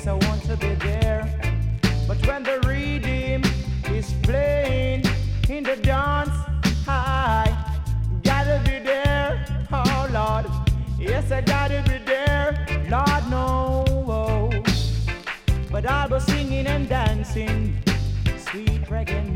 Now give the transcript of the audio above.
Yes, I want to be there. But when the rhythm is playing in the dance, I gotta be there. Oh Lord, yes, I gotta be there. Lord, no. But I'll be singing and dancing sweet reggae